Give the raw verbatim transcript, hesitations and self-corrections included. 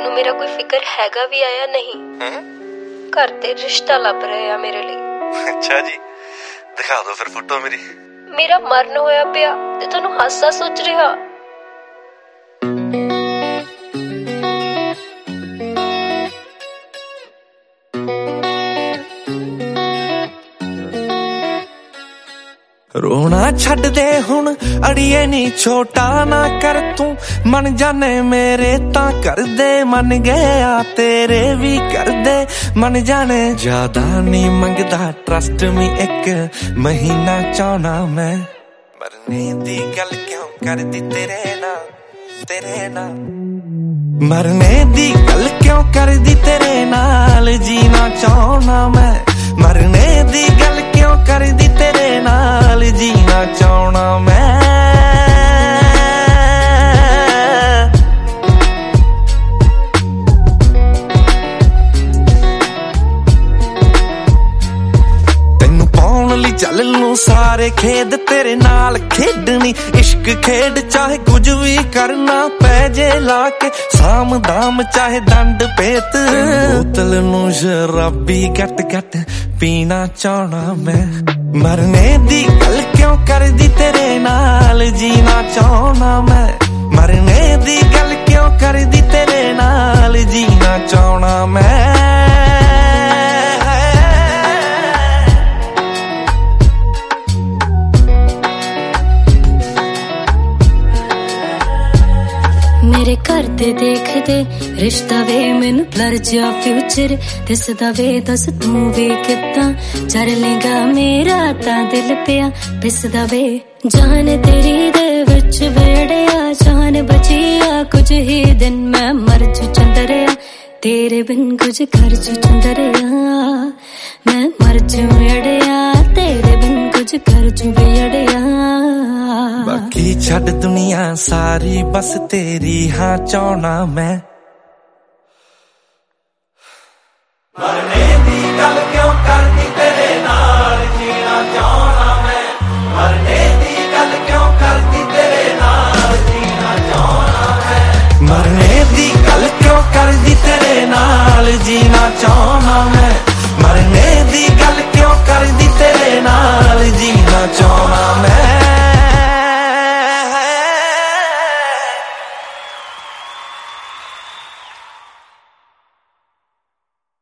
ਤੈਨੂੰ ਮੇਰਾ ਕੋਈ ਫਿਕਰ ਹੈਗਾ ਵੀ ਆਇਆ ਨਹੀਂ? ਘਰ ਤੇ ਰਿਸ਼ਤਾ ਲੱਭ ਰਹੇ ਆ ਮੇਰੇ ਲਈ। ਅੱਛਾ ਜੀ, ਦਿਖਾ ਦਿਓ ਫਿਰ ਫੋਟੋ ਮੇਰੀ। ਮੇਰਾ ਮਰਨ ਹੋਇਆ ਪਿਆ ਤੇ ਤੁਹਾਨੂੰ ਹਾਸਾ ਸੋਚ ਰਿਹਾ। रोना छड़ दे हुण अड़िए नी, छोटा ना कर तू मन जाने मेरे ता कर दे, मन गया तेरे भी कर दे मन जाने। ज्यादा नी मंगदा ट्रस्ट मी, एक महीना चाहना मैं, मरने दी गल क्यों कर दी तेरे ना तेरे ना, मरने दी गल क्यों कर दी तेरे नाल, जीना चाहना मैं, मरने दी गल क्यों कर दी तेरे नाल, जीना चाहना मैं। तेनू पाउण लई चल लूं सारे खेद, तेरे नाल खेडनी इश्क खेड, चाहे कुछ भी करना पै जे लाके साम दाम, चाहे दंड पेत। बोतल नू शराबी गट गट पीना चाहना मैं, मरने दी गल क्यों कर दी तेरे नाल, जीना चाहना मैं, मरने दी गल क्यों कर दी तेरे नाल, जीना चाहना मैं। मेरे घर दे देख दे रिश्ता वे, मैनू ब्लर जा फ्यूचर दिसदा वे, दस तू वे किदां चर लेगा मेरा ता दिल पिया पिसदा वे। जान तेरी दे विच वेड़िया जान बचिया, कुछ ही दिन मैं मर जू चंदरिया, तेरे बिन कुछ कर जू चंदरिया, मैं मर जू अड़िया, तेरे बिन कुछ कर जू अड़िया। बाकी छड़ दुनिया सारी बस तेरी हाँ चाहना मैं।